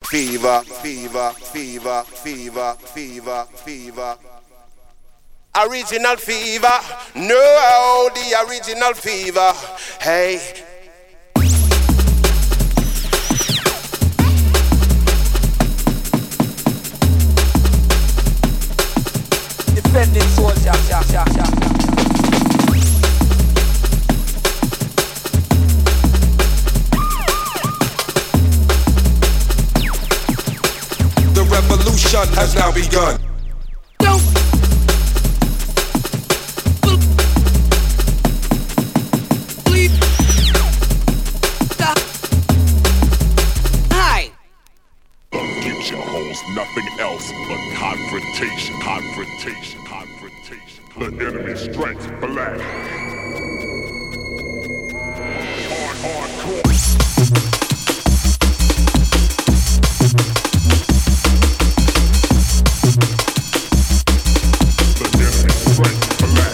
Fever, fever, fever, fever, fever, fever. Original fever, no, the original fever. Hey. Defending soldier, The revolution has now begun. Nothing else but confrontation. The enemy strikes black. Hardcore. The enemy strikes black.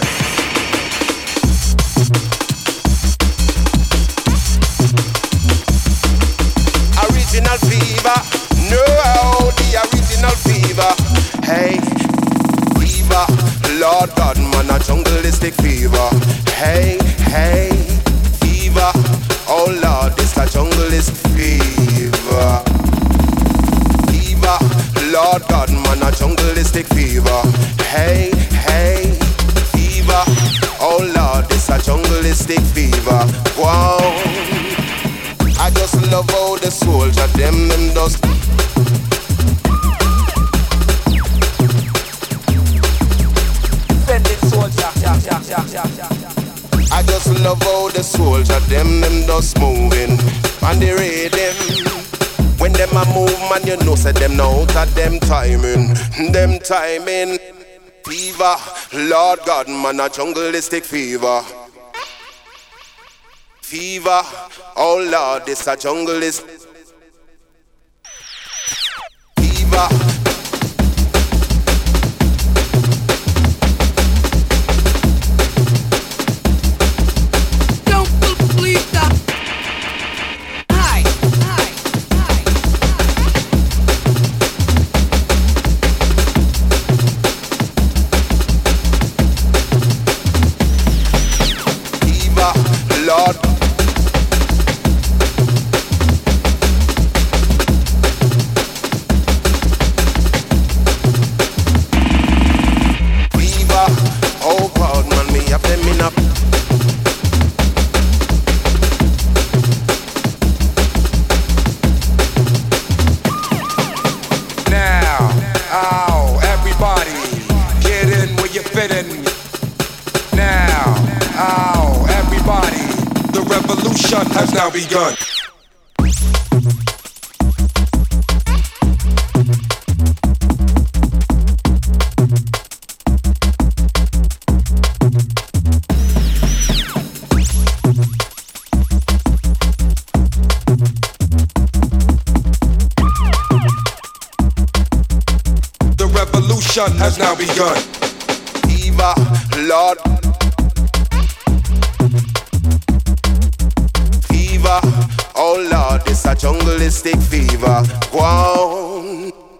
Original fever. No, the original fever. Hey, fever. Lord God, man, a jungleistic fever. Hey, hey, fever. Oh Lord, this a jungleist fever. Fever. Lord God, man, a jungleistic fever. Hey, hey, fever. Oh Lord, this a jungleistic fever. Wow. I just love how the soldier them does. I just love how the soldier them just moving and the rhythm. When them a move, man, you know say them know that them timing. Fever, Lord God, man, a jungleistic fever. Fever, oh Lord, this a jungleist fever. Lord, fever, oh God, man, me have them in up. Now, oh, everybody, get in where you fit in. Now, oh, everybody, the revolution has now begun. The revolution has now begun. Fever, Lord. Fever, oh Lord, this a jungleistic fever. Wow.